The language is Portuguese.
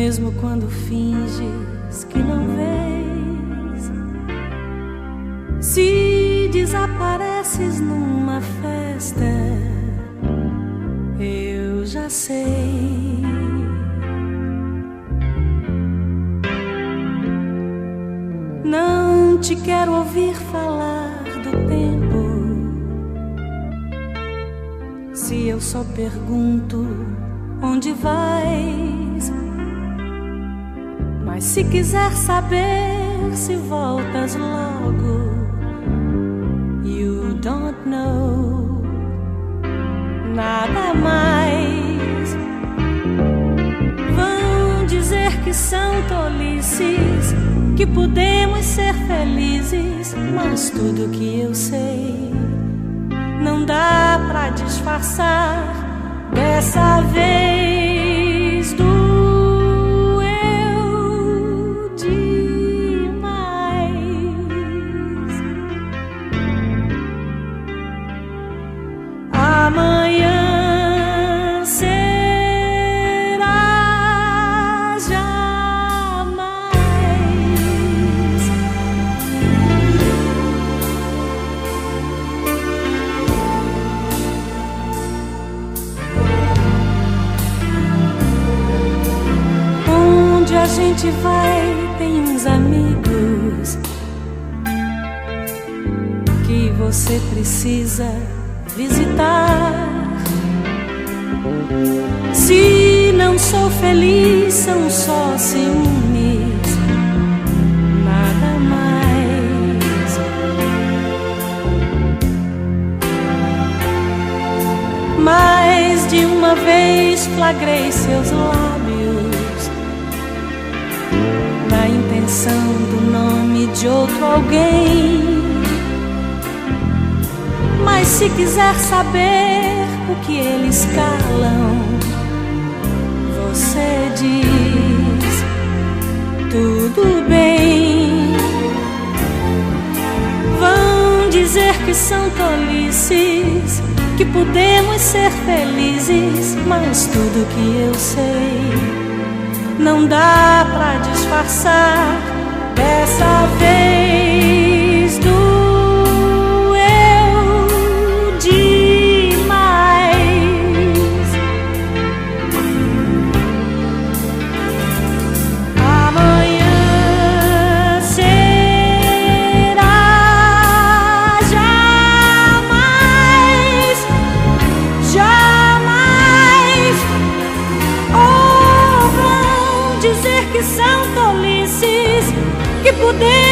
mesmo quando finges que não vês. Se desapareces numa festa, eu já sei. Não te quero ouvir falar do tempo, se eu só pergunto onde vais. Mas se quiser saber se voltas logo, you don't know nada mais. Vão dizer que são tolices, que podemos ser felizes, mas tudo que eu sei não dá pra disfarçar. Dessa vez doeu demais. Amanhã será jamais. Onde a gente vai tem uns amigos que você precisa visitar. Se não sou feliz, são só ciúmes, nada mais. Mais de uma vez flagrei seus lábios na intenção do nome de outro alguém. Mas se quiser saber o que eles calam, você diz tudo bem. Vão dizer que são tolices, que podemos ser felizes, mas tudo que eu sei não dá pra disfarçar. Dessa vez doeu demais. Amanhã será jamais, jamais. Ou vão dizer que são tolices, que podemos